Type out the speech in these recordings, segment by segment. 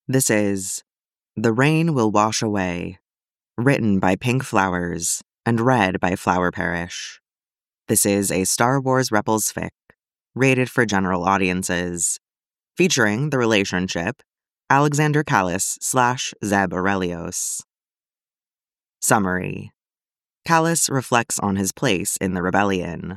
This is The Rain Will Wash Away, written by Pink Flowers and read by Flower Parish. This is a Star Wars Rebels fic, rated for general audiences, featuring the relationship Alexander Kallus / Zeb Orrelios. Summary. Kallus reflects on his place in the rebellion.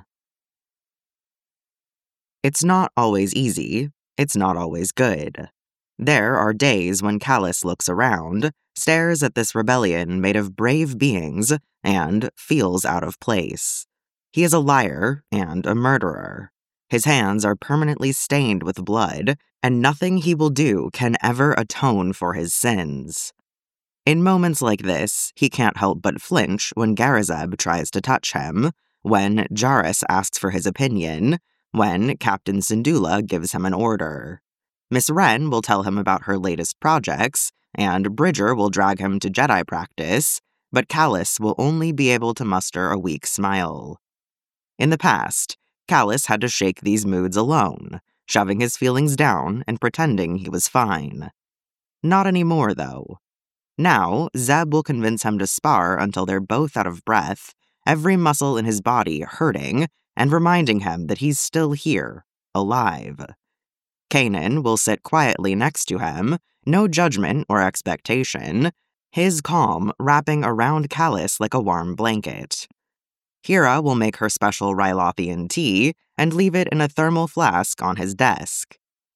It's not always easy. It's not always good. There are days when Kallus looks around, stares at this rebellion made of brave beings, and feels out of place. He is a liar and a murderer. His hands are permanently stained with blood, and nothing he will do can ever atone for his sins. In moments like this, he can't help but flinch when Garazeb tries to touch him, when Jarrus asks for his opinion, when Captain Syndulla gives him an order. Miss Wren will tell him about her latest projects, and Bridger will drag him to Jedi practice, but Kallus will only be able to muster a weak smile. In the past, Kallus had to shake these moods alone, shoving his feelings down and pretending he was fine. Not anymore, though. Now, Zeb will convince him to spar until they're both out of breath, every muscle in his body hurting, and reminding him that he's still here, alive. Kanan will sit quietly next to him, no judgment or expectation, his calm wrapping around Kallus like a warm blanket. Hera will make her special Rylothian tea and leave it in a thermal flask on his desk.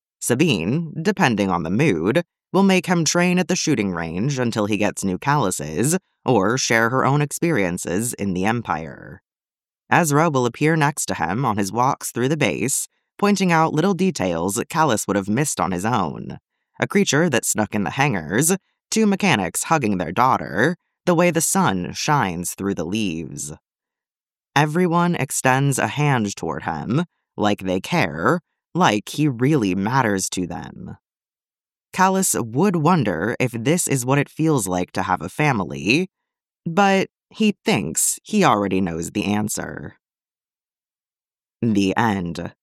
Sabine, depending on the mood, will make him train at the shooting range until he gets new calluses, or share her own experiences in the Empire. Ezra will appear next to him on his walks through the base, pointing out little details Kallus would have missed on his own. A creature that snuck in the hangars, 2 mechanics hugging their daughter, the way the sun shines through the leaves. Everyone extends a hand toward him, like they care, like he really matters to them. Kallus would wonder if this is what it feels like to have a family, but he thinks he already knows the answer. The end.